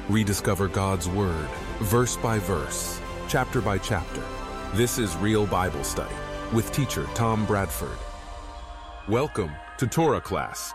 Rediscover God's Word, verse by verse, chapter by chapter. This is Real Bible Study with teacher Tom Bradford. Welcome to Torah Class.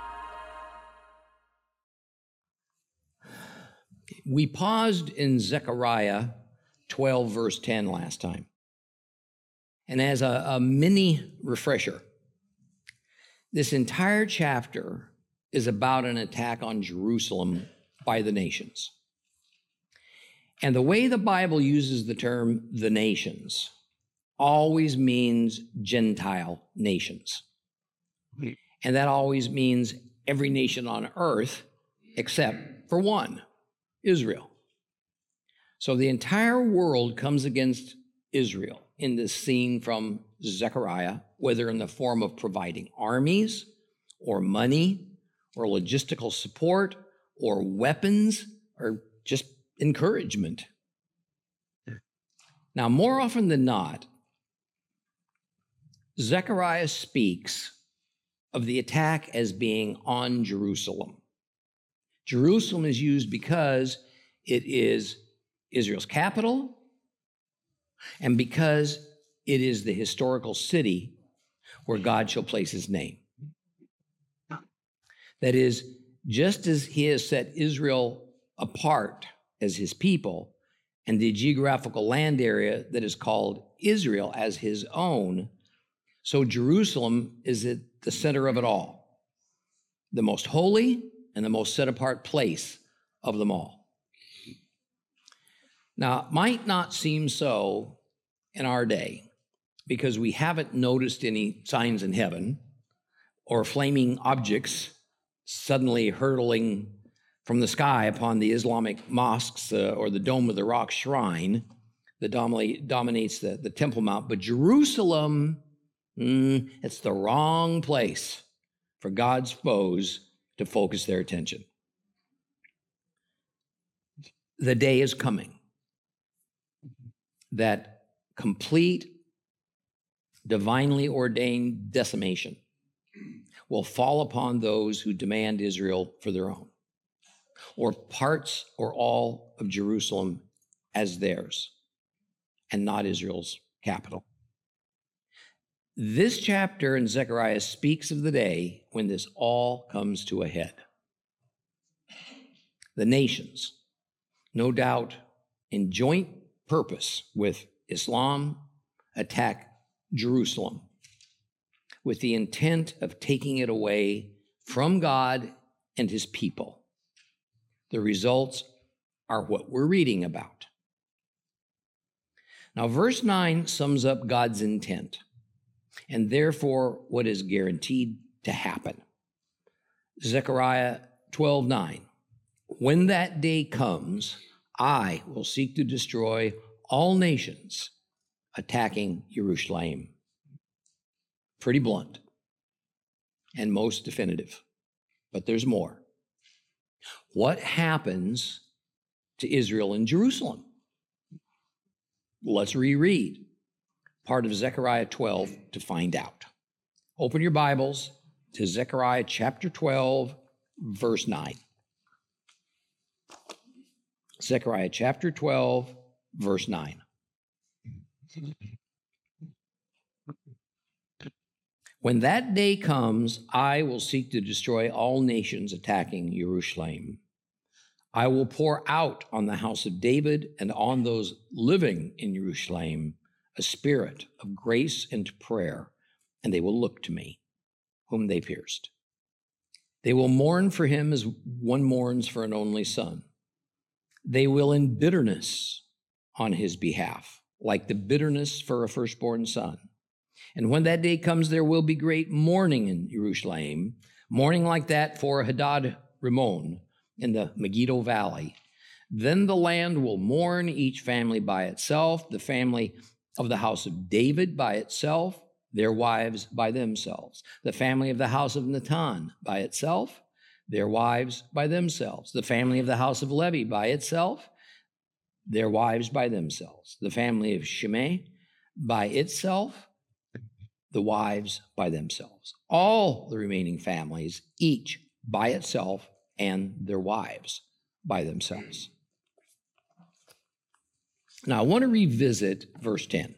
We paused in Zechariah 12, verse 10 last time. And as a mini refresher, this entire chapter is about an attack on Jerusalem by the nations. And the way the Bible uses the term the nations always means Gentile nations. And that always means every nation on earth except for one, Israel. So the entire world comes against Israel in this scene from Zechariah, whether in the form of providing armies or money or logistical support or weapons or just encouragement. Now, more often than not, Zechariah speaks of the attack as being on Jerusalem. Jerusalem is used because it is Israel's capital and because it is the historical city where God shall place his name. That is, just as he has set Israel apart as his people and the geographical land area that is called Israel as his own, so Jerusalem is at the center of it all, the most holy and the most set apart place of them all. Now, it might not seem so in our day because we haven't noticed any signs in heaven or flaming objects suddenly hurtling from the sky upon the Islamic mosques or the Dome of the Rock shrine that dominates the Temple Mount. But Jerusalem, it's the wrong place for God's foes to focus their attention. The day is coming that complete, divinely ordained decimation will fall upon those who demand Israel for their own, or parts or all of Jerusalem as theirs, and not Israel's capital. This chapter in Zechariah speaks of the day when this all comes to a head. The nations, no doubt in joint purpose with Islam, attack Jerusalem with the intent of taking it away from God and his people. The results are what we're reading about. Now, verse 9 sums up God's intent and therefore what is guaranteed to happen. Zechariah 12:9. When that day comes, I will seek to destroy all nations attacking Jerusalem. Pretty blunt and most definitive, but there's more. What happens to Israel and Jerusalem? Let's reread part of Zechariah 12 to find out. Open your Bibles to Zechariah chapter 12, verse 9. Zechariah chapter 12, verse 9. When that day comes, I will seek to destroy all nations attacking Jerusalem. I will pour out on the house of David and on those living in Jerusalem a spirit of grace and prayer, and they will look to me, whom they pierced. They will mourn for him as one mourns for an only son. They will in bitterness on his behalf, like the bitterness for a firstborn son. And when that day comes, there will be great mourning in Jerusalem, mourning like that for Hadad Rimmon in the Megiddo Valley. Then the land will mourn, each family by itself, the family of the house of David by itself, their wives by themselves, the family of the house of Nathan by itself, their wives by themselves, the family of the house of Levi by itself, their wives by themselves, the family of Shimei by itself, the wives by themselves, all the remaining families, each by itself and their wives by themselves. Now, I want to revisit verse 10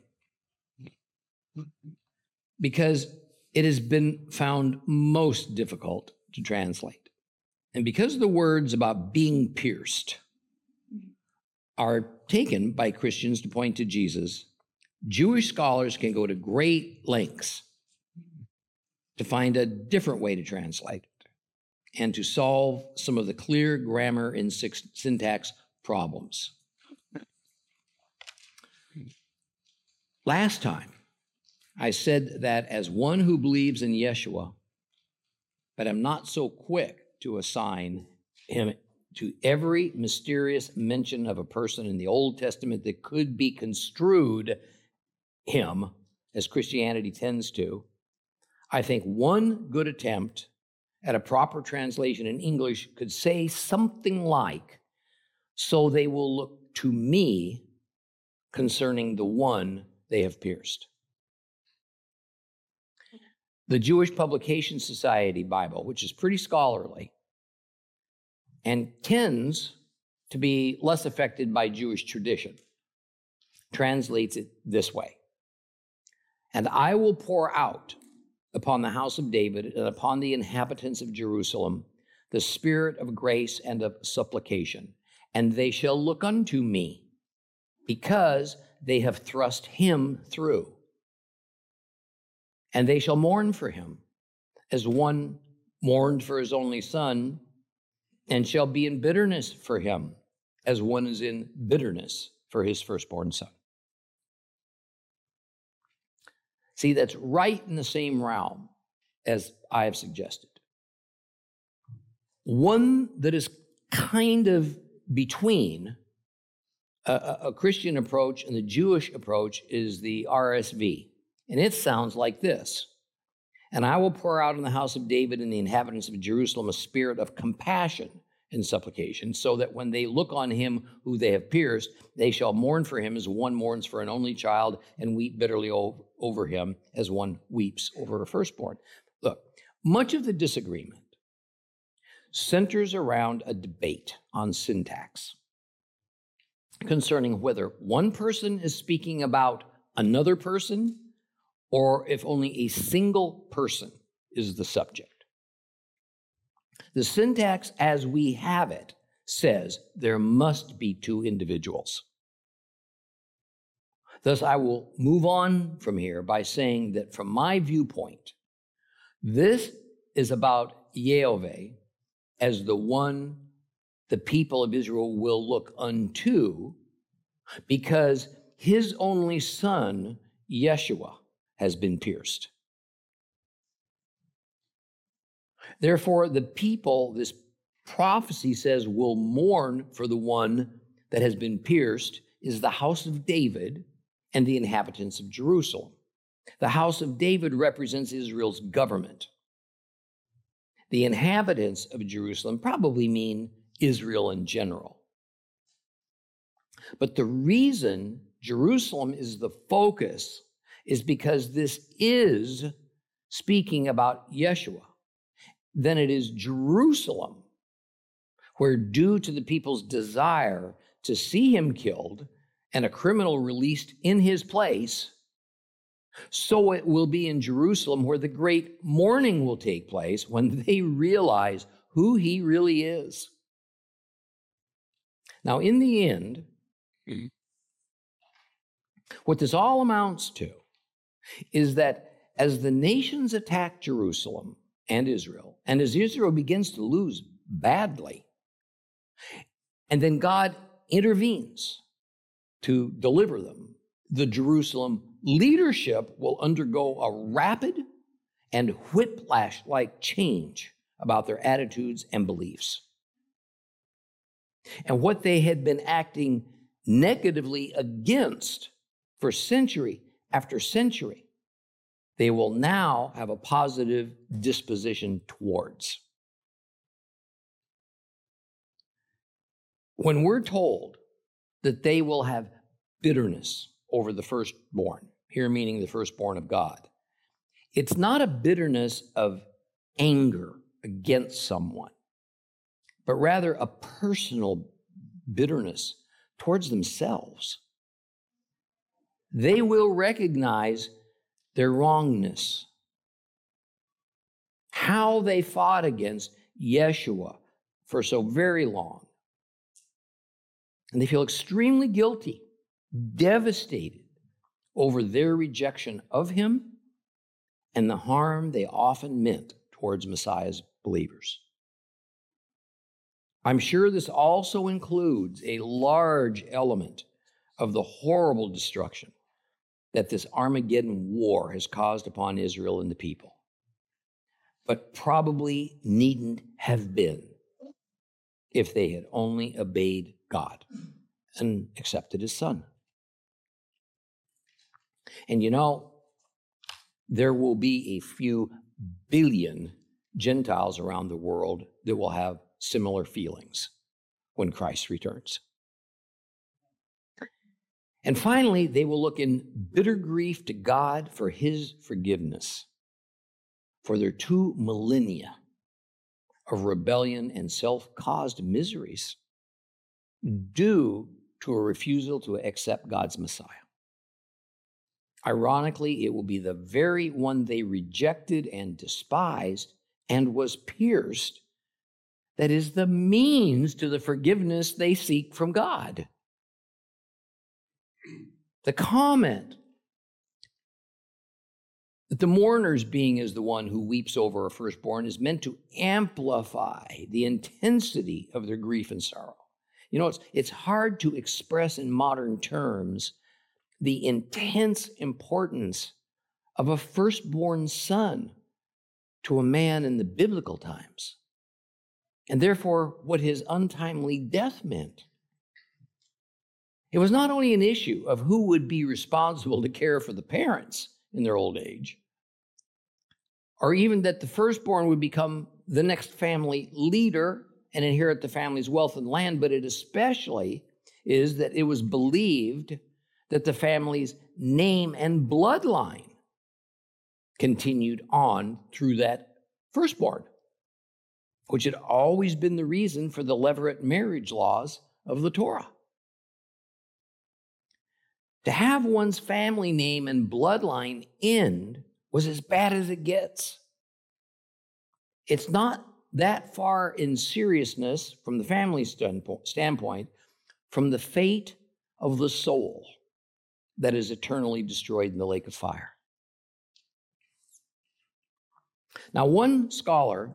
because it has been found most difficult to translate. And because the words about being pierced are taken by Christians to point to Jesus, Jewish scholars can go to great lengths to find a different way to translate it and to solve some of the clear grammar and syntax problems. Last time, I said that as one who believes in Yeshua, but I'm not so quick to assign him to every mysterious mention of a person in the Old Testament that could be construed him, as Christianity tends to. I think one good attempt at a proper translation in English could say something like, "So they will look to me concerning the one they have pierced." The Jewish Publication Society Bible, which is pretty scholarly and tends to be less affected by Jewish tradition, translates it this way: "And I will pour out upon the house of David and upon the inhabitants of Jerusalem the spirit of grace and of supplication, and they shall look unto me, because they have thrust him through. And they shall mourn for him, as one mourned for his only son, and shall be in bitterness for him, as one is in bitterness for his firstborn son." See, that's right in the same realm as I have suggested. One that is kind of between a Christian approach and the Jewish approach is the RSV. And it sounds like this: "And I will pour out on the house of David and the inhabitants of Jerusalem a spirit of compassion and supplication, so that when they look on him who they have pierced, they shall mourn for him as one mourns for an only child, and weep bitterly over him as one weeps over a firstborn." Look, much of the disagreement centers around a debate on syntax concerning whether one person is speaking about another person or if only a single person is the subject. The syntax as we have it says there must be two individuals. Thus, I will move on from here by saying that from my viewpoint, this is about Yehovah as the one the people of Israel will look unto, because his only son, Yeshua, has been pierced. Therefore, the people, this prophecy says, will mourn for the one that has been pierced is the house of David and the inhabitants of Jerusalem. The house of David represents Israel's government. The inhabitants of Jerusalem probably mean Israel in general. But the reason Jerusalem is the focus is because this is speaking about Yeshua. Then it is Jerusalem where, due to the people's desire to see him killed and a criminal released in his place, so it will be in Jerusalem where the great mourning will take place when they realize who he really is. Now, in the end, what this all amounts to is that as the nations attack Jerusalem and Israel, and as Israel begins to lose badly, and then God intervenes to deliver them, the Jerusalem leadership will undergo a rapid and whiplash-like change about their attitudes and beliefs. And what they had been acting negatively against for century after century, they will now have a positive disposition towards. When we're told that they will have bitterness over the firstborn, here meaning the firstborn of God, it's not a bitterness of anger against someone, but rather a personal bitterness towards themselves. they will recognize their wrongness. How they fought against Yeshua for so very long. And they feel extremely guilty, devastated over their rejection of him and the harm they often meant towards Messiah's believers. I'm sure this also includes a large element of the horrible destruction that this Armageddon war has caused upon Israel and the people, but probably needn't have been if they had only obeyed God and accepted his son. And you know, there will be a few billion Gentiles around the world that will have similar feelings when Christ returns. And finally, they will look in bitter grief to God for his forgiveness for their 2 millennia of rebellion and self-caused miseries due to a refusal to accept God's Messiah. Ironically, it will be the very one they rejected and despised and was pierced that is the means to the forgiveness they seek from God. The comment that the mourner's being is the one who weeps over a firstborn is meant to amplify the intensity of their grief and sorrow. You know, it's hard to express in modern terms the intense importance of a firstborn son to a man in the biblical times, and therefore what his untimely death meant. It was not only an issue of who would be responsible to care for the parents in their old age, or even that the firstborn would become the next family leader and inherit the family's wealth and land, but it especially is that it was believed that the family's name and bloodline continued on through that firstborn, which had always been the reason for the levirate marriage laws of the Torah. To have one's family name and bloodline end was as bad as it gets. It's not that far in seriousness from the family standpoint from the fate of the soul that is eternally destroyed in the lake of fire. Now, one scholar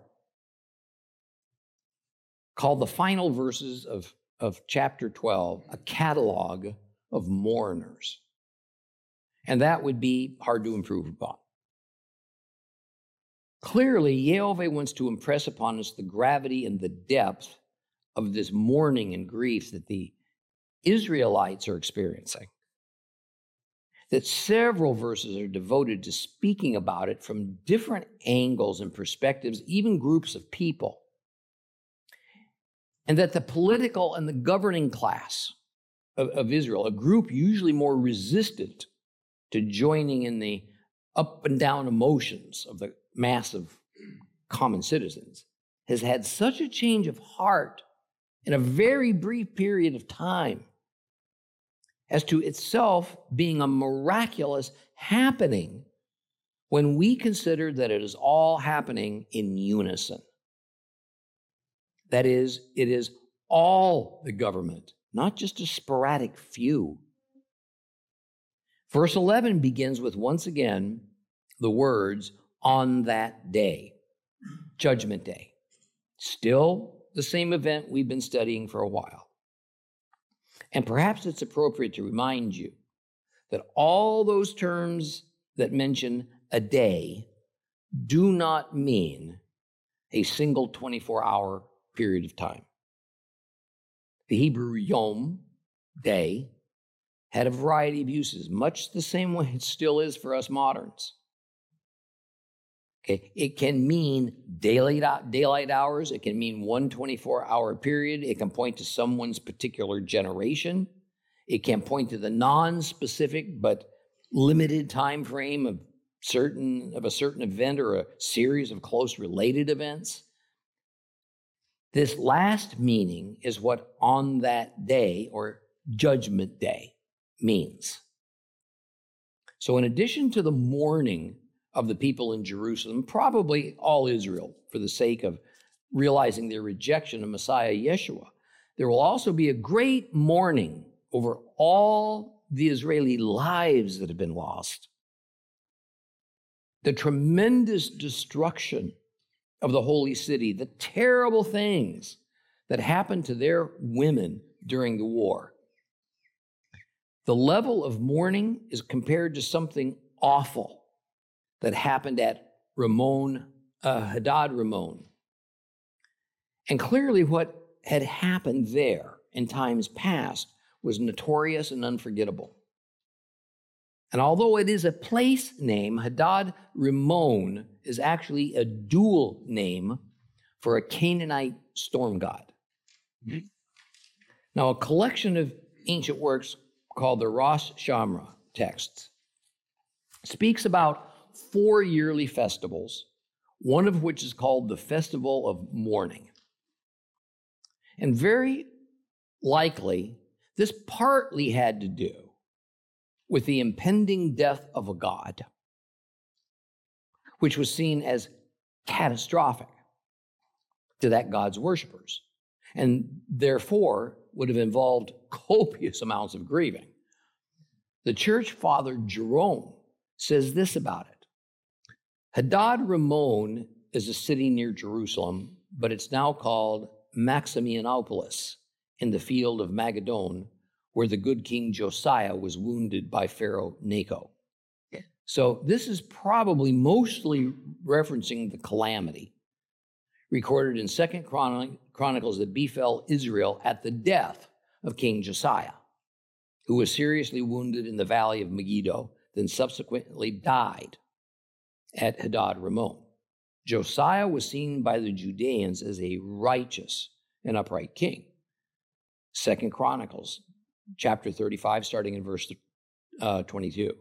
called the final verses of chapter 12 a catalog of mourners. And that would be hard to improve upon. Clearly, Yehovah wants to impress upon us the gravity and the depth of this mourning and grief that the Israelites are experiencing. That several verses are devoted to speaking about it from different angles and perspectives, even groups of people. And that the political and the governing class of Israel, a group usually more resistant to joining in the up and down emotions of the mass of common citizens, has had such a change of heart in a very brief period of time as to itself being a miraculous happening when we consider that it is all happening in unison. That is, it is all the government, not just a sporadic few. Verse 11 begins with, once again, the words, on that day, Judgment Day. Still the same event we've been studying for a while. And perhaps it's appropriate to remind you that all those terms that mention a day do not mean a single 24-hour period of time. The Hebrew yom, day, had a variety of uses, much the same way it still is for us moderns. Okay, it can mean daylight hours. It can mean one 24-hour period. It can point to someone's particular generation. It can point to the non-specific but limited time frame of a certain event or a series of close related events. This last meaning is what on that day or Judgment Day means. So in addition to the mourning of the people in Jerusalem, probably all Israel, for the sake of realizing their rejection of Messiah Yeshua, there will also be a great mourning over all the Israeli lives that have been lost. The tremendous destruction of the holy city, the terrible things that happened to their women during the war. The level of mourning is compared to something awful that happened at Hadad Rimmon. And clearly what had happened there in times past was notorious and unforgettable. And although it is a place name, Hadad Rimmon is actually a dual name for a Canaanite storm god. Now, a collection of ancient works called the Rosh Shamra texts speaks about 4 yearly festivals, one of which is called the Festival of Mourning. And very likely, this partly had to do with the impending death of a god, which was seen as catastrophic to that god's worshipers, and therefore would have involved copious amounts of grieving. The church father Jerome says this about it. Hadad Rimmon is a city near Jerusalem, but it's now called Maximianopolis in the field of Magadan, where the good King Josiah was wounded by Pharaoh Necho. So this is probably mostly referencing the calamity recorded in 2 Chronicles that befell Israel at the death of King Josiah, who was seriously wounded in the valley of Megiddo, then subsequently died at Hadad Rimmon. Josiah was seen by the Judeans as a righteous and upright king. 2 Chronicles, chapter 35, starting in verse 22.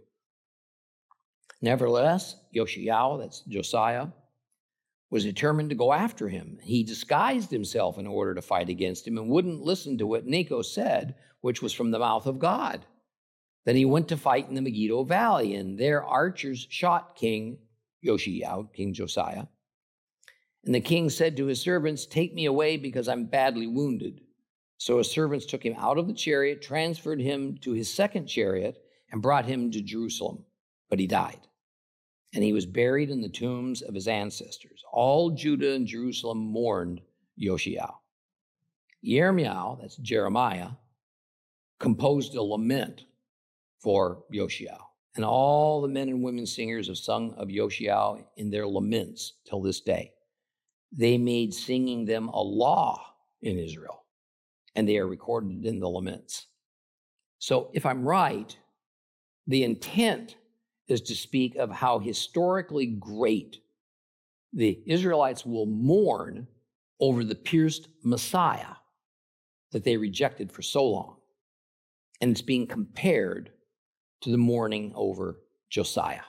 Nevertheless, Yoshiao, that's Josiah, was determined to go after him. He disguised himself in order to fight against him and wouldn't listen to what Necho said, which was from the mouth of God. Then he went to fight in the Megiddo Valley, and there archers shot King Yoshiao, King Josiah. And the king said to his servants, "Take me away because I'm badly wounded." So his servants took him out of the chariot, transferred him to his second chariot, and brought him to Jerusalem. But he died, and he was buried in the tombs of his ancestors. All Judah and Jerusalem mourned Yoshiao. Yirmiyahu, that's Jeremiah, composed a lament for Yoshiao. And all the men and women singers have sung of Yoshiao in their laments till this day. They made singing them a law in Israel, and they are recorded in the laments. So if I'm right, the intent is to speak of how historically great the Israelites will mourn over the pierced Messiah that they rejected for so long. And it's being compared to the mourning over Josiah.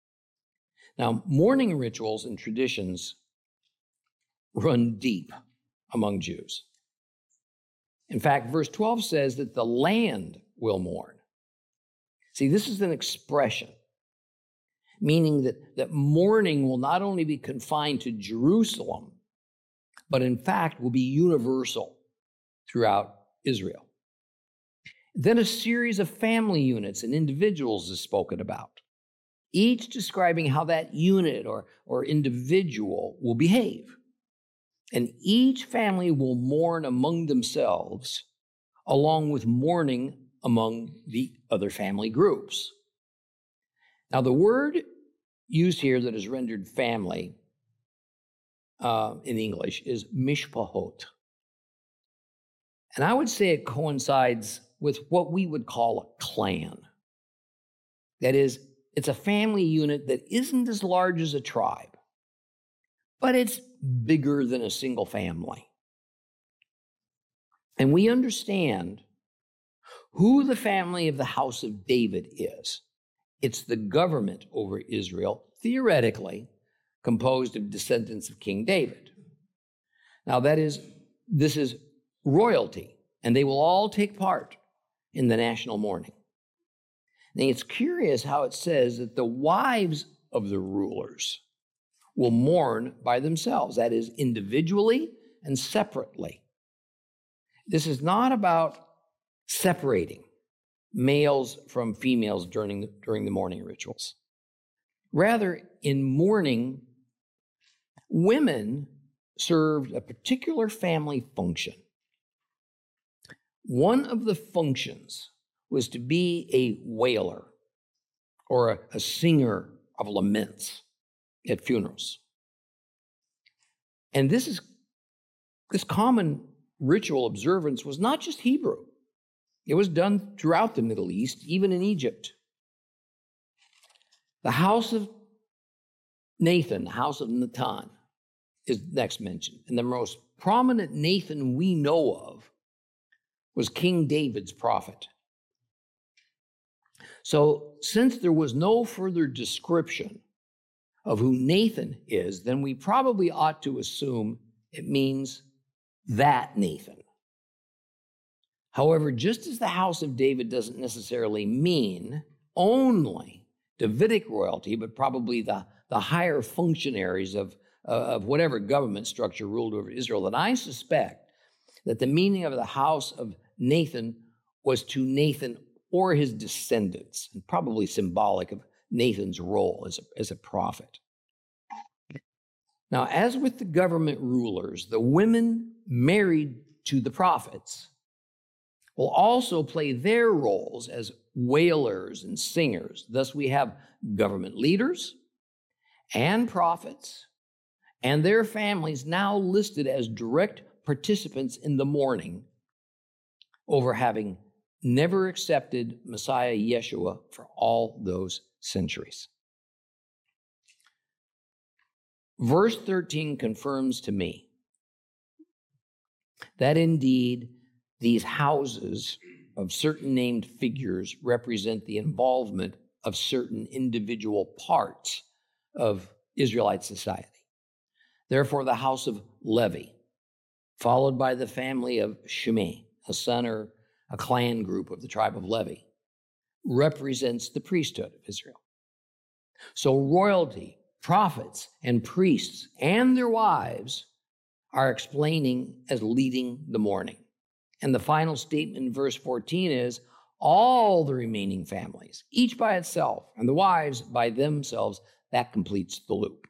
Now, mourning rituals and traditions run deep among Jews. In fact, verse 12 says that the land will mourn. See, this is an expression, meaning that mourning will not only be confined to Jerusalem, but in fact will be universal throughout Israel. Then a series of family units and individuals is spoken about, each describing how that unit or individual will behave. And each family will mourn among themselves, along with mourning among the other family groups. Now, the word used here that is rendered family in English is mishpahot. And I would say it coincides with what we would call a clan. That is, it's a family unit that isn't as large as a tribe, but it's bigger than a single family. And we understand who the family of the house of David is. It's the government over Israel, theoretically composed of descendants of King David. Now, this is royalty, and they will all take part in the national mourning. And it's curious how it says that the wives of the rulers will mourn by themselves, that is, individually and separately. This is not about separating males from females during the mourning rituals. Rather, in mourning, women served a particular family function. One of the functions was to be a wailer or a singer of laments at funerals. And this common ritual observance was not just Hebrew. It was done throughout the Middle East, even in Egypt. The house of Nathan, the house of Natan, is next mentioned. And the most prominent Nathan we know of was King David's prophet. So since there was no further description of who Nathan is, then we probably ought to assume it means that Nathan. However, just as the house of David doesn't necessarily mean only Davidic royalty, but probably the higher functionaries of whatever government structure ruled over Israel, then I suspect that the meaning of the house of Nathan was to Nathan or his descendants, and probably symbolic of Nathan's role as a prophet. Now, as with the government rulers, the women married to the prophets will also play their roles as wailers and singers. Thus, we have government leaders and prophets and their families now listed as direct participants in the mourning over having never accepted Messiah Yeshua for all those centuries. Verse 13 confirms to me that indeed these houses of certain named figures represent the involvement of certain individual parts of Israelite society. Therefore, the house of Levi, followed by the family of Shimei, a son or a clan group of the tribe of Levi, represents the priesthood of Israel. So royalty, prophets, and priests and their wives are explaining as leading the mourning. And the final statement in verse 14 is, all the remaining families, each by itself, and the wives by themselves, that completes the loop.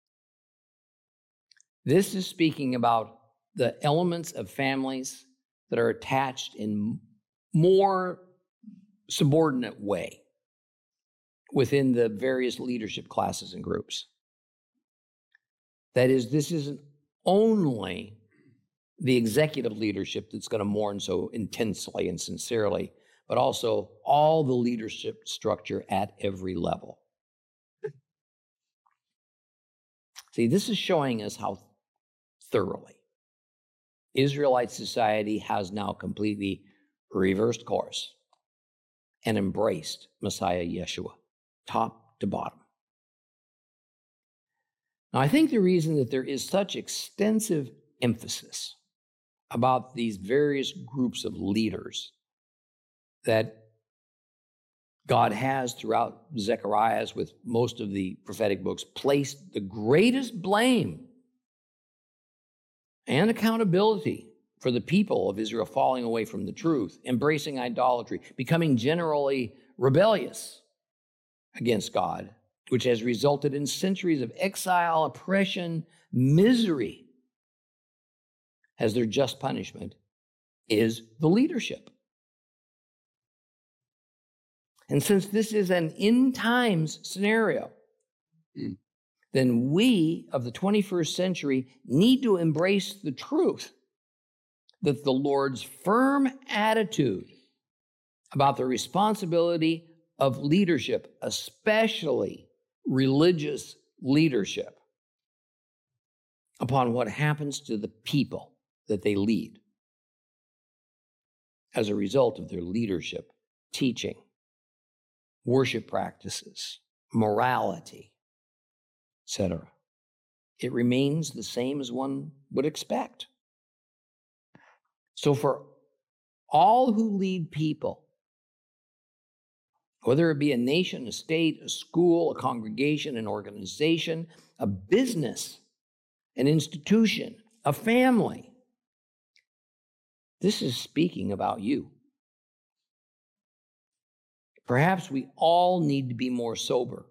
This is speaking about the elements of families that are attached in more subordinate way within the various leadership classes and groups. That is, this isn't only the executive leadership that's going to mourn so intensely and sincerely, but also all the leadership structure at every level. See, this is showing us how thoroughly Israelite society has now completely reversed course and embraced Messiah Yeshua, top to bottom. Now, I think the reason that there is such extensive emphasis about these various groups of leaders that God has throughout Zechariah, with most of the prophetic books, placed the greatest blame and accountability for the people of Israel falling away from the truth, embracing idolatry, becoming generally rebellious against God, which has resulted in centuries of exile, oppression, misery, as their just punishment is the leadership. And since this is an end times scenario, then we of the 21st century need to embrace the truth that the Lord's firm attitude about the responsibility of leadership, especially religious leadership, upon what happens to the people that they lead as a result of their leadership, teaching, worship practices, morality, etc. It remains the same as one would expect. So for all who lead people, whether it be a nation, a state, a school, a congregation, an organization, a business, an institution, a family. This is speaking about you. Perhaps we all need to be more sober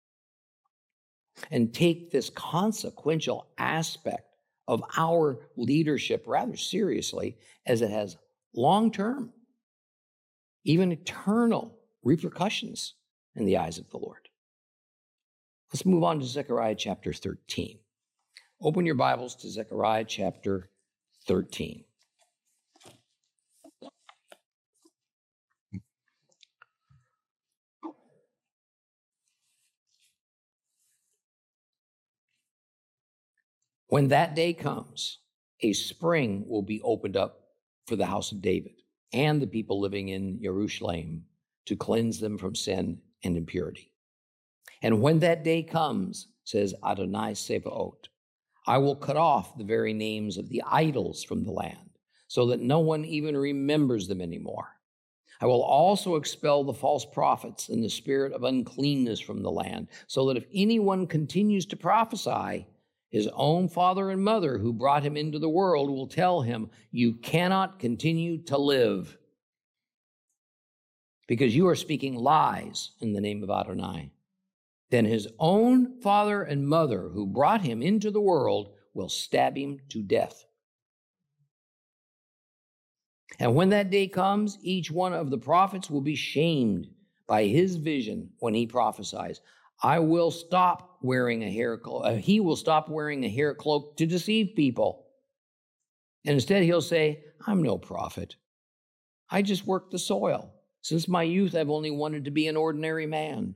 and take this consequential aspect of our leadership rather seriously, as it has long-term, even eternal repercussions in the eyes of the Lord. Let's move on to Zechariah chapter 13. Open your Bibles to Zechariah chapter 13. When that day comes, a spring will be opened up for the house of David and the people living in Jerusalem to cleanse them from sin and impurity. And when that day comes, says Adonai Sebaot, I will cut off the very names of the idols from the land, so that no one even remembers them anymore. I will also expel the false prophets and the spirit of uncleanness from the land, so that if anyone continues to prophesy, his own father and mother who brought him into the world will tell him, you cannot continue to live because you are speaking lies in the name of Adonai. Then his own father and mother who brought him into the world will stab him to death. And when that day comes, each one of the prophets will be shamed by his vision when he prophesies. I will stop wearing a hair cloak. He will stop wearing a hair cloak to deceive people. And instead he'll say, I'm no prophet. I just work the soil. Since my youth, I've only wanted to be an ordinary man.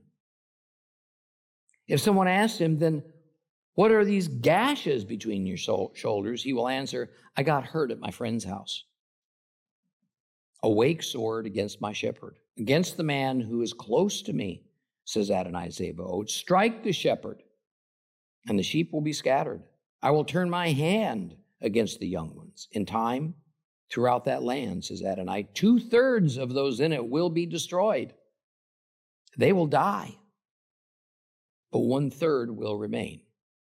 If someone asks him, then what are these gashes between your shoulders? He will answer, I got hurt at my friend's house. Awake sword against my shepherd, against the man who is close to me, says Adonai Zebaoth. Strike the shepherd, and the sheep will be scattered. I will turn my hand against the young ones. In time, throughout that land, says Adonai, 2/3 of those in it will be destroyed. They will die, but 1/3 will remain.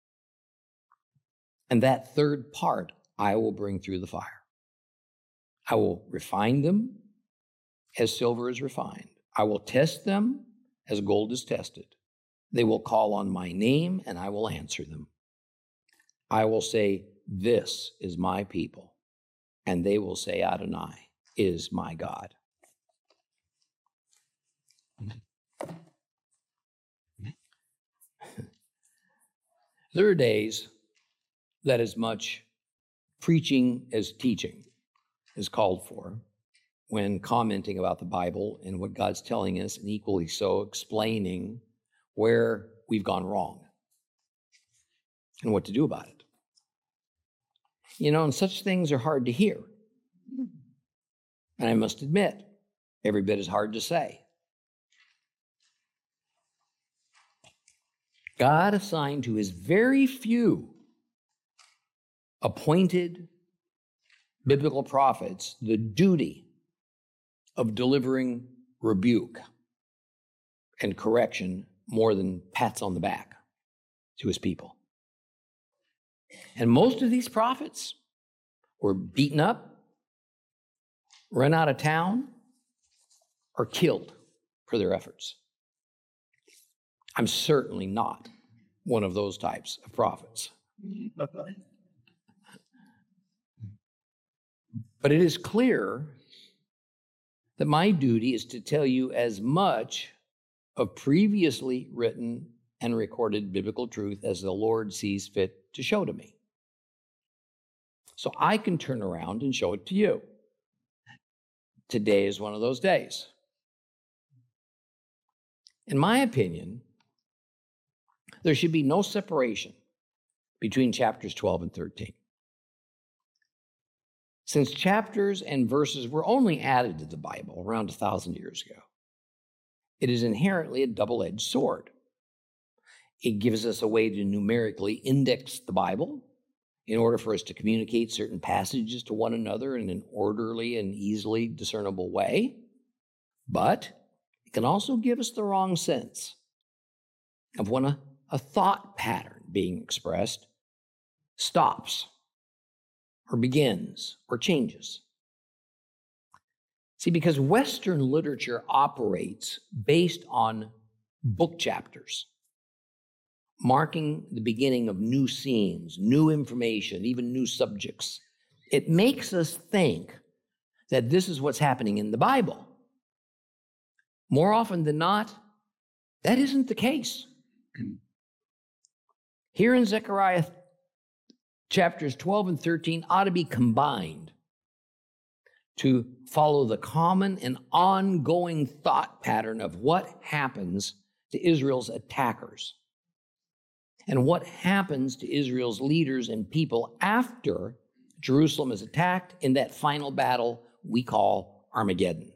And that third part I will bring through the fire. I will refine them as silver is refined. I will test them as gold is tested. They will call on my name, and I will answer them. I will say, this is my people, and they will say, Adonai is my God. There are days that as much preaching as teaching is called for when commenting about the Bible and what God's telling us, and equally so explaining where we've gone wrong and what to do about it. You know, and such things are hard to hear. And I must admit, every bit as hard to say. God assigned to his very few appointed biblical prophets the duty of delivering rebuke and correction more than pats on the back to his people. And most of these prophets were beaten up, run out of town, or killed for their efforts. I'm certainly not one of those types of prophets. But it is clear that my duty is to tell you as much of previously written and recorded biblical truth as the Lord sees fit to show to me. So I can turn around and show it to you. Today is one of those days. In my opinion, there should be no separation between chapters 12 and 13. Since chapters and verses were only added to the Bible around 1,000 years ago, it is inherently a double-edged sword. It gives us a way to numerically index the Bible in order for us to communicate certain passages to one another in an orderly and easily discernible way. But it can also give us the wrong sense of when a thought pattern being expressed stops or begins or changes. See, because Western literature operates based on book chapters, marking the beginning of new scenes, new information, even new subjects, it makes us think that this is what's happening in the Bible. More often than not, that isn't the case. Here in Zechariah, chapters 12 and 13 ought to be combined to follow the common and ongoing thought pattern of what happens to Israel's attackers and what happens to Israel's leaders and people after Jerusalem is attacked in that final battle we call Armageddon.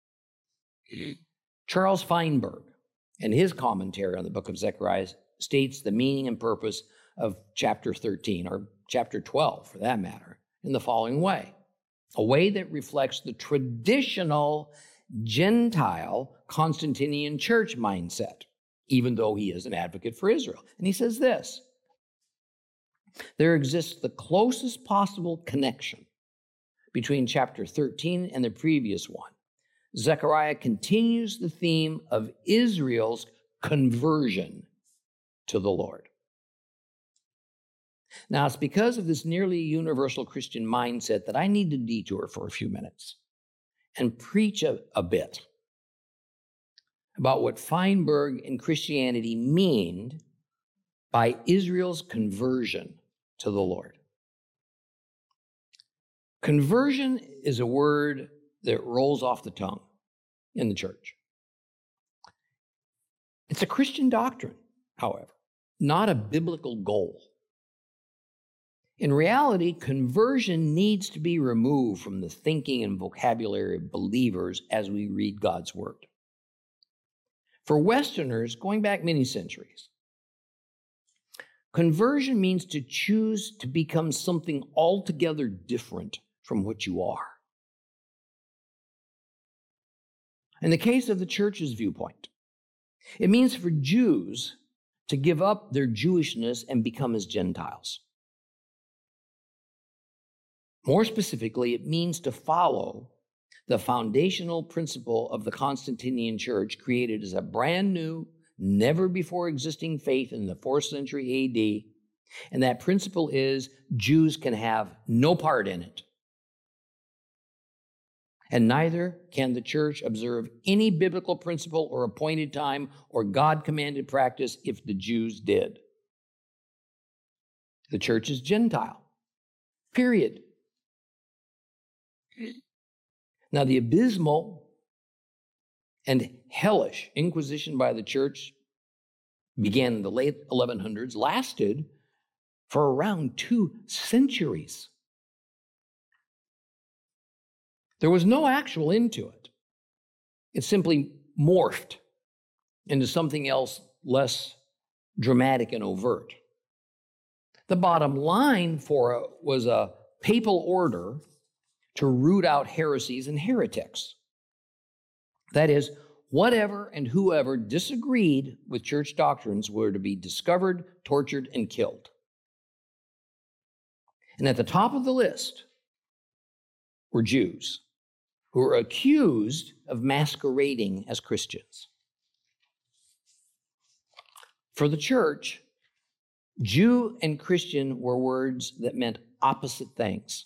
Charles Feinberg, in his commentary on the book of Zechariah, states the meaning and purpose of chapter 13, or chapter 12 for that matter, in the following way: a way that reflects the traditional Gentile Constantinian church mindset, even though he is an advocate for Israel. And he says this: there exists the closest possible connection between chapter 13 and the previous one. Zechariah continues the theme of Israel's conversion to the Lord. Now, it's because of this nearly universal Christian mindset that I need to detour for a few minutes and preach a bit about what Feinberg and Christianity mean by Israel's conversion to the Lord. Conversion is a word that rolls off the tongue in the church. It's a Christian doctrine, however, not a biblical goal. In reality, conversion needs to be removed from the thinking and vocabulary of believers as we read God's word. For Westerners, going back many centuries, conversion means to choose to become something altogether different from what you are. In the case of the church's viewpoint, it means for Jews to give up their Jewishness and become as Gentiles. More specifically, it means to follow the foundational principle of the Constantinian church, created as a brand new, never before existing faith in the 4th century AD. And that principle is Jews can have no part in it. And neither can the church observe any biblical principle or appointed time or God-commanded practice if the Jews did. The church is Gentile, period. Now, the abysmal and hellish inquisition by the church began in the late 1100s, lasted for around 2 centuries. There was no actual end to it. It simply morphed into something else less dramatic and overt. The bottom line for it was a papal order to root out heresies and heretics. That is, whatever and whoever disagreed with church doctrines were to be discovered, tortured, and killed. And at the top of the list were Jews who were accused of masquerading as Christians. For the church, Jew and Christian were words that meant opposite things.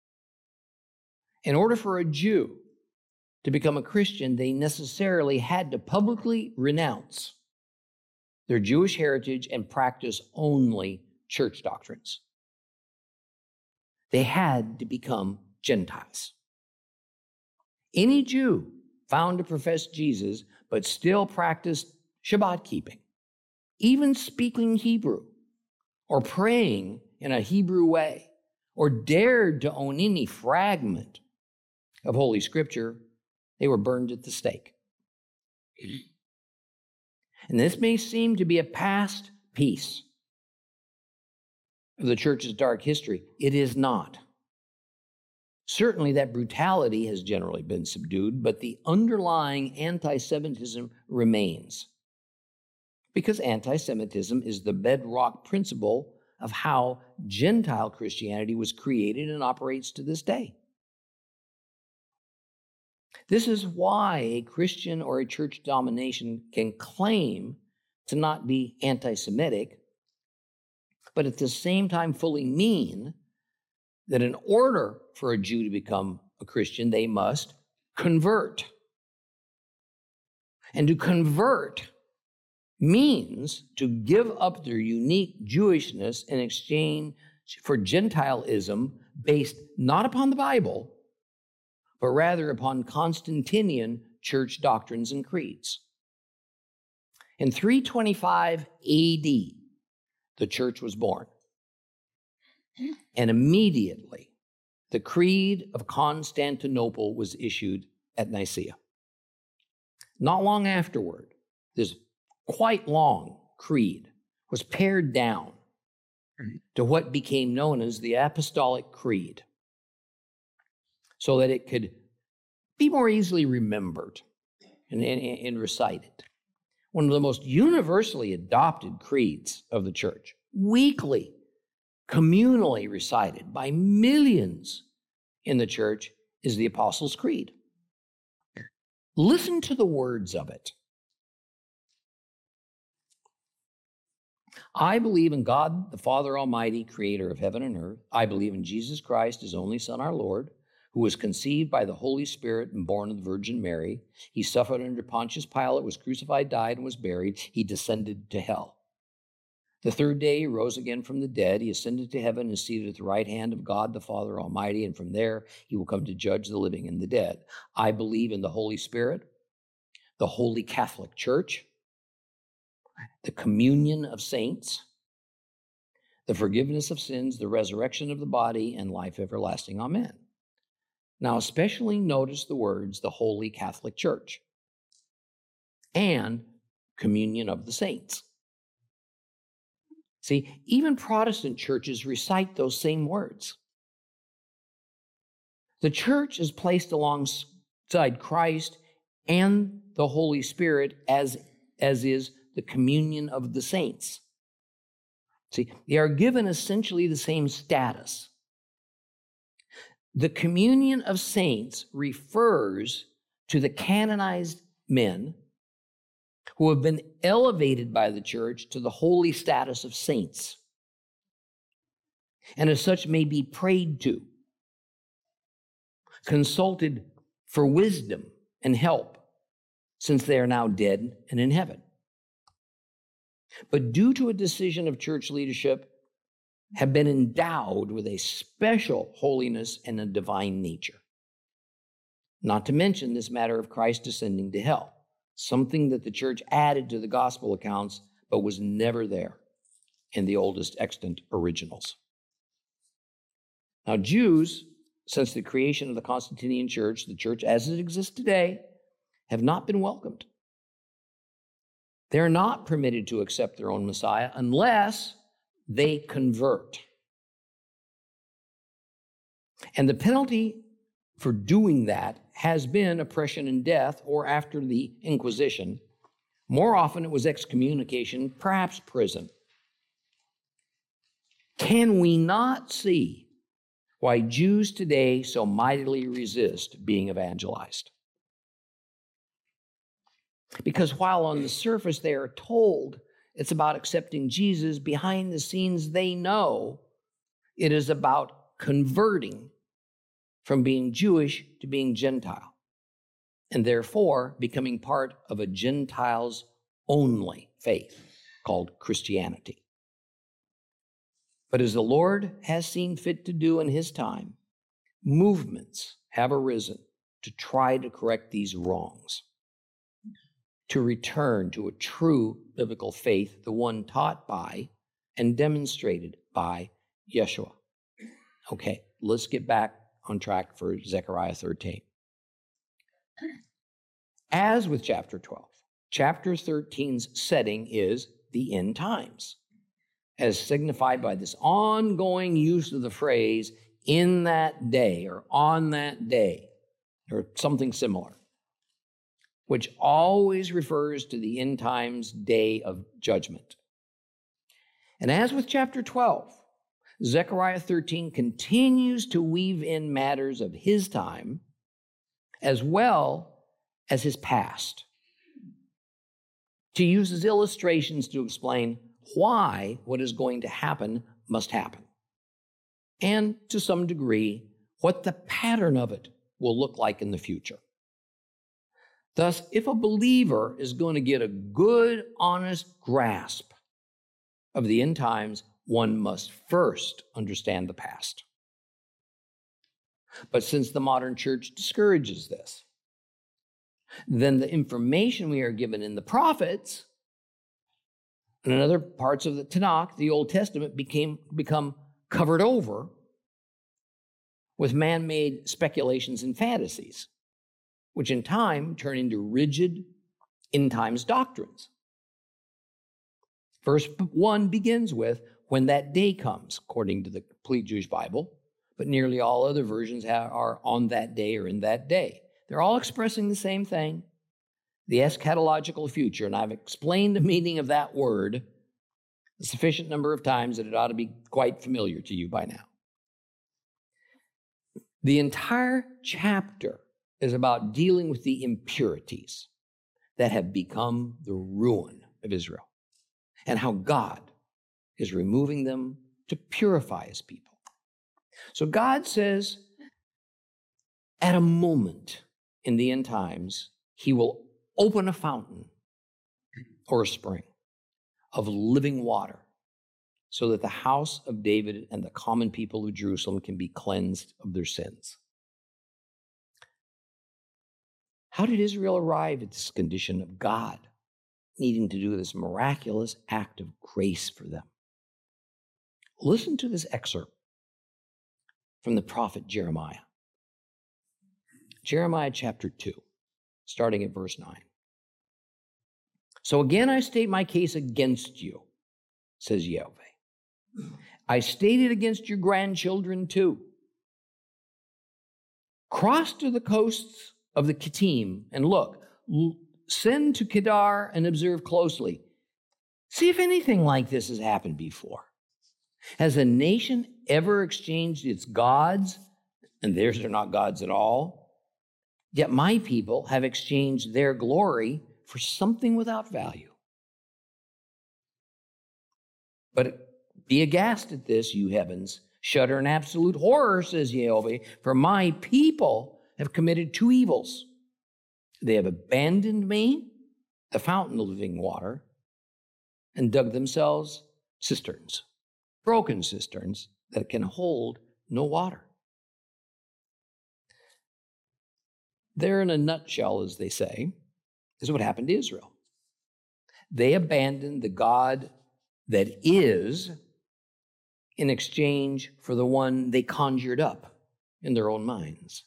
In order for a Jew to become a Christian, they necessarily had to publicly renounce their Jewish heritage and practice only church doctrines. They had to become Gentiles. Any Jew found to profess Jesus but still practiced Shabbat keeping, even speaking Hebrew or praying in a Hebrew way, or dared to own any fragment of Holy Scripture, they were burned at the stake. And this may seem to be a past piece of the church's dark history. It is not. Certainly that brutality has generally been subdued, but the underlying anti-Semitism remains. Because anti-Semitism is the bedrock principle of how Gentile Christianity was created and operates to this day. This is why a Christian or a church denomination can claim to not be anti-Semitic, but at the same time fully mean that in order for a Jew to become a Christian, they must convert. And to convert means to give up their unique Jewishness in exchange for Gentilism based not upon the Bible, but rather upon Constantinian church doctrines and creeds. In 325 AD, the church was born. And immediately, the Creed of Constantinople was issued at Nicaea. Not long afterward, this quite long creed was pared down to what became known as the Apostolic Creed, so that it could be more easily remembered and recited. One of the most universally adopted creeds of the church, weekly, communally recited by millions in the church, is the Apostles' Creed. Listen to the words of it. I believe in God, the Father Almighty, creator of heaven and earth. I believe in Jesus Christ, his only Son, our Lord, who was conceived by the Holy Spirit and born of the Virgin Mary. He suffered under Pontius Pilate, was crucified, died, and was buried. He descended to hell. The third day he rose again from the dead. He ascended to heaven and is seated at the right hand of God, the Father Almighty, and from there he will come to judge the living and the dead. I believe in the Holy Spirit, the Holy Catholic Church, the communion of saints, the forgiveness of sins, the resurrection of the body, and life everlasting. Amen. Now, especially notice the words, the Holy Catholic Church and communion of the saints. See, even Protestant churches recite those same words. The church is placed alongside Christ and the Holy Spirit as is the communion of the saints. See, they are given essentially the same status. The communion of saints refers to the canonized men who have been elevated by the church to the holy status of saints, and as such may be prayed to, consulted for wisdom and help, since they are now dead and in heaven. But due to a decision of church leadership, have been endowed with a special holiness and a divine nature. Not to mention this matter of Christ descending to hell, something that the church added to the gospel accounts, but was never there in the oldest extant originals. Now, Jews, since the creation of the Constantinian church, the church as it exists today, have not been welcomed. They're not permitted to accept their own Messiah unless they convert. And the penalty for doing that has been oppression and death, or after the Inquisition, more often it was excommunication, perhaps prison. Can we not see why Jews today so mightily resist being evangelized? Because while on the surface they are told it's about accepting Jesus, behind the scenes they know it is about converting from being Jewish to being Gentile, and therefore becoming part of a Gentiles only faith called Christianity. But as the Lord has seen fit to do in his time, movements have arisen to try to correct these wrongs, to return to a true biblical faith, the one taught by and demonstrated by Yeshua. Okay, let's get back on track for Zechariah 13. As with chapter 12, chapter 13's setting is the end times, as signified by this ongoing use of the phrase, in that day or on that day or something similar, which always refers to the end times day of judgment. And as with chapter 12, Zechariah 13 continues to weave in matters of his time as well as his past, to use as illustrations to explain why what is going to happen must happen, and to some degree, what the pattern of it will look like in the future. Thus, if a believer is going to get a good, honest grasp of the end times, one must first understand the past. But since the modern church discourages this, then the information we are given in the prophets and in other parts of the Tanakh, the Old Testament, become covered over with man-made speculations and fantasies, which in time turn into rigid end times doctrines. Verse 1 begins with, when that day comes, according to the complete Jewish Bible, but nearly all other versions are on that day or in that day. They're all expressing the same thing, the eschatological future, and I've explained the meaning of that word a sufficient number of times that it ought to be quite familiar to you by now. The entire chapter is about dealing with the impurities that have become the ruin of Israel and how God is removing them to purify his people. So God says, at a moment in the end times, he will open a fountain or a spring of living water so that the house of David and the common people of Jerusalem can be cleansed of their sins. How did Israel arrive at this condition of God needing to do this miraculous act of grace for them? Listen to this excerpt from the prophet Jeremiah. Jeremiah chapter 2, starting at verse 9. So again, I state my case against you, says Yahweh. I state it against your grandchildren too. Cross to the coasts of the Kittim and look. Send to Kedar and observe closely. See if anything like this has happened before. Has a nation ever exchanged its gods, and theirs are not gods at all? Yet my people have exchanged their glory for something without value. But be aghast at this, you heavens. Shudder in absolute horror, says Yahweh, for my people have committed two evils. They have abandoned me, the fountain of living water, and dug themselves cisterns, broken cisterns that can hold no water. There, in a nutshell, as they say, is what happened to Israel. They abandoned the God that is in exchange for the one they conjured up in their own minds.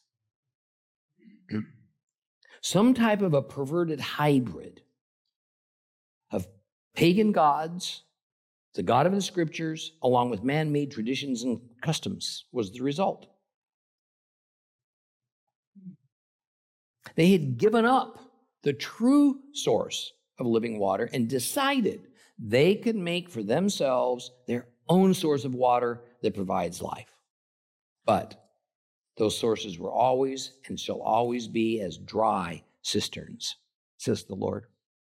Some type of a perverted hybrid of pagan gods, the God of the Scriptures, along with man-made traditions and customs was the result. They had given up the true source of living water and decided they could make for themselves their own source of water that provides life. But those sources were always and shall always be as dry cisterns, says the Lord.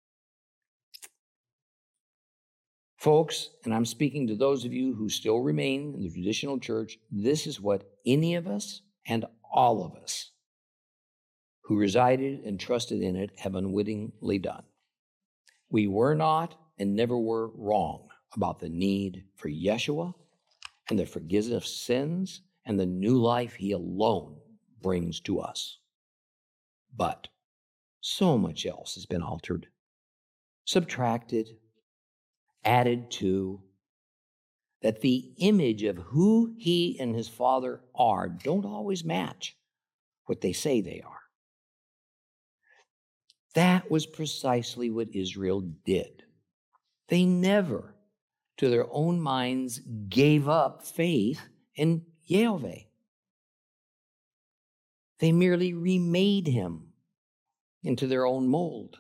Folks, and I'm speaking to those of you who still remain in the traditional church, this is what any of us and all of us who resided and trusted in it have unwittingly done. We were not and never were wrong about the need for Yeshua and the forgiveness of sins and the new life he alone brings to us. But so much else has been altered, subtracted, added to, that the image of who he and his Father are don't always match what they say they are. That was precisely what Israel did. They never, to their own minds, gave up faith in Yahweh, They merely remade him into their own mold.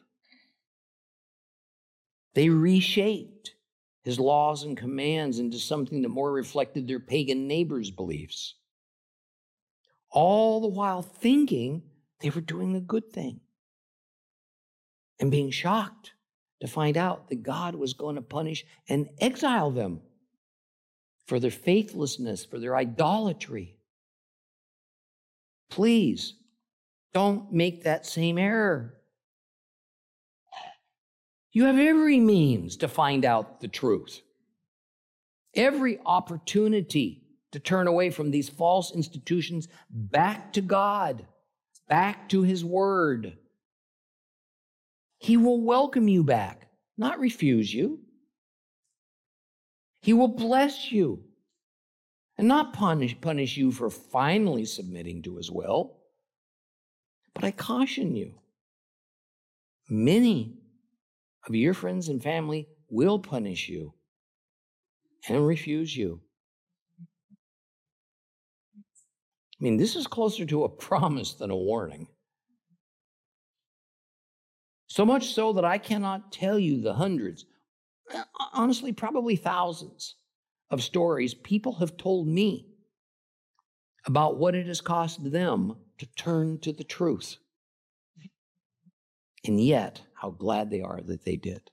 They reshaped his laws and commands into something that more reflected their pagan neighbors' beliefs, all the while thinking they were doing a good thing and being shocked to find out that God was going to punish and exile them for their faithlessness, for their idolatry. Please don't make that same error. You have every means to find out the truth, every opportunity to turn away from these false institutions back to God, back to His Word. He will welcome you back, not refuse you. He will bless you and not punish you for finally submitting to His will. But I caution you, many of your friends and family will punish you and refuse you. I mean, this is closer to a promise than a warning. So much so that I cannot tell you the hundreds, honestly, probably thousands of stories people have told me about what it has cost them to turn to the truth. And yet, how glad they are that they did.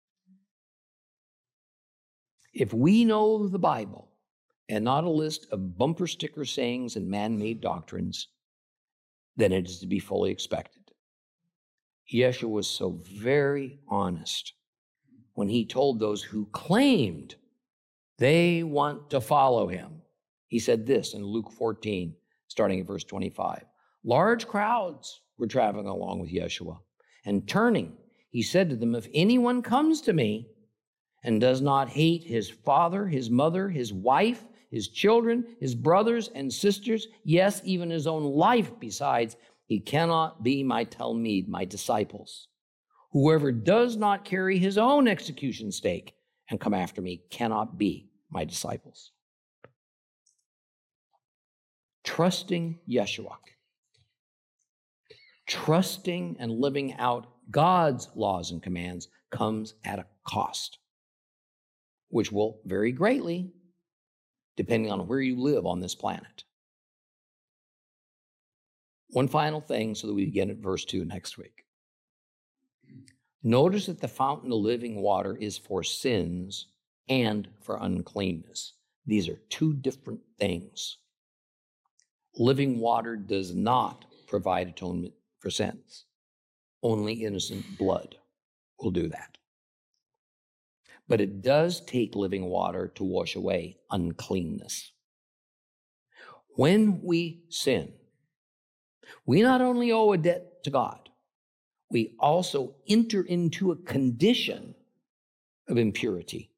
If we know the Bible and not a list of bumper sticker sayings and man-made doctrines, then it is to be fully expected. Yeshua was so very honest when he told those who claimed they want to follow him. He said this in Luke 14, starting at verse 25. Large crowds were traveling along with Yeshua, and turning, he said to them, if anyone comes to me and does not hate his father, his mother, his wife, his children, his brothers and sisters, yes, even his own life besides, he cannot be my Talmid, my disciples. Whoever does not carry his own execution stake and come after me cannot be my disciples. Trusting Yeshua, trusting and living out God's laws and commands comes at a cost, which will vary greatly depending on where you live on this planet. One final thing so that we begin at verse 2 next week. Notice that the fountain of living water is for sins and for uncleanness. These are two different things. Living water does not provide atonement for sins. Only innocent blood will do that. But it does take living water to wash away uncleanness. When we sin, we not only owe a debt to God, we also enter into a condition of impurity.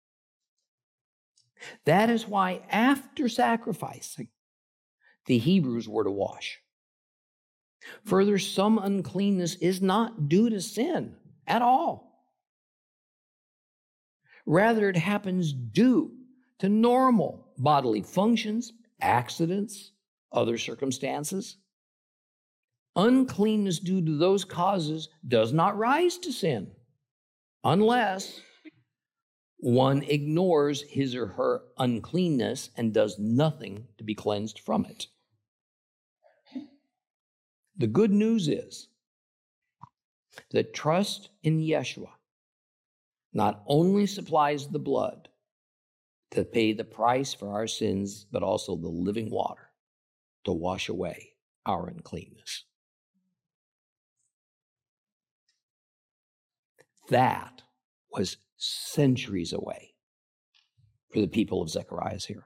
That is why after sacrificing, the Hebrews were to wash. Further, some uncleanness is not due to sin at all. Rather, it happens due to normal bodily functions, accidents, other circumstances. Uncleanness due to those causes does not rise to sin unless one ignores his or her uncleanness and does nothing to be cleansed from it. The good news is that trust in Yeshua not only supplies the blood to pay the price for our sins, but also the living water to wash away our uncleanness. That was centuries away for the people of Zechariah's era.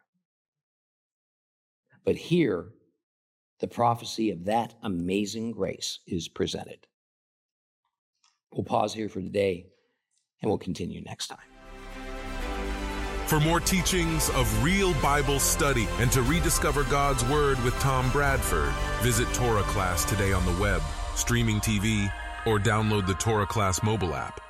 But here, the prophecy of that amazing grace is presented. We'll pause here for today, and we'll continue next time. For more teachings of real Bible study and to rediscover God's Word with Tom Bradford, visit Torah Class today on the web, streaming TV, or download the Torah Class mobile app.